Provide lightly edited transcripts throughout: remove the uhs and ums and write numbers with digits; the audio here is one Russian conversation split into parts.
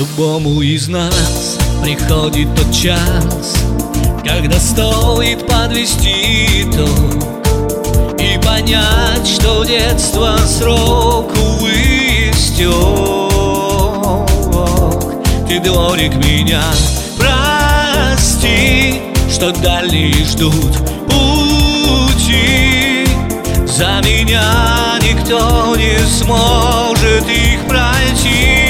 Любому из нас приходит тот час, когда стоит подвести итог и понять, что детство срок, увы, истек. Ты, дворик, меня прости, что дальние ждут пути. За меня никто не сможет их пройти.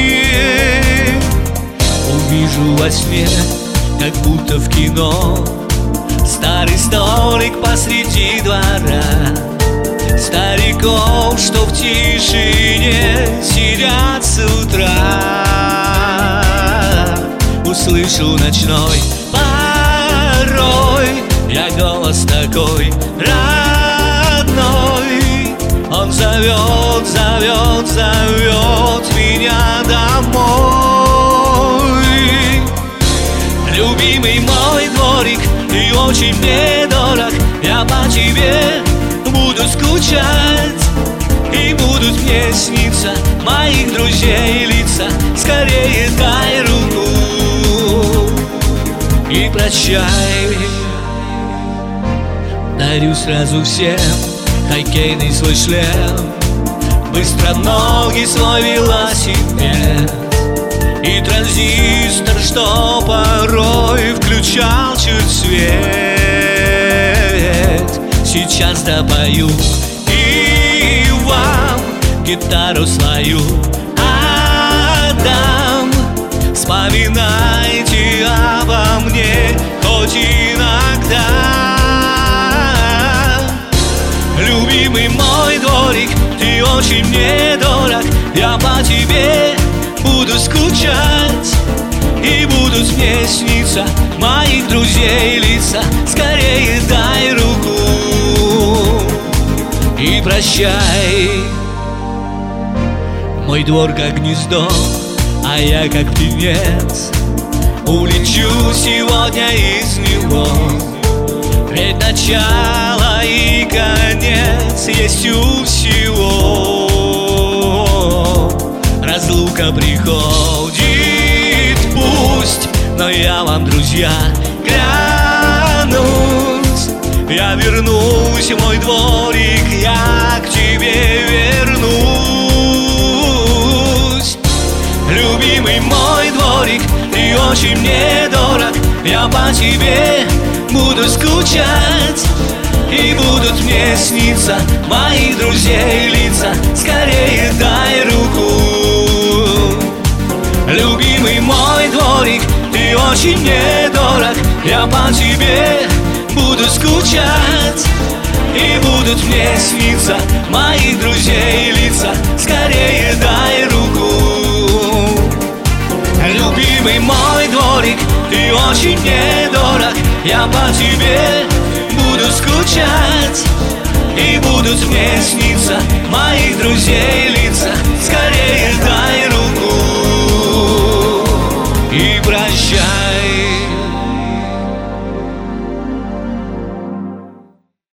Увижу во сне, как будто в кино, старый столик посреди двора, стариков, что в тишине сидят с утра. Услышу ночной порой я голос такой родной. Он зовет, зовет, зовет меня домой. Любимый мой дворик, ты очень мне дорог. Я по тебе буду скучать, и будут мне сниться моих друзей лица. Скорее дай руку и прощай. Дарю сразу всем хоккейный свой шлем, быстроногий свой велосипед и транзистор, что порой включал чуть свет. Сейчас допою и вам гитару свою отдам. Вспоминайте обо мне хоть иногда. Любимый мой дворик, ты очень мне дорог. Я по тебе буду скучать, и будут мне сниться моих друзей лица. Скорее дай руку и прощай. Мой двор как гнездо, а я как птенец, улечу сегодня из него. Ведь начало и конец есть у всего. Разлука приходит, пусть, но я вам, друзья, клянусь, я вернусь, мой дворик, я к тебе вернусь. Любимый мой дворик, ты очень мне дорог. Я по тебе буду скучать, и будут мне сниться моих друзей лица. Скорее дай руку. Любимый мой дворик, ты очень мне дорог. Я по тебе буду скучать, и будут мне сниться моих друзей лица. Скорее дай руку. Любимый мой дворик, ты очень мне дорог. Я по тебе буду скучать, и будут мне сниться моих друзей лица. Скорее дай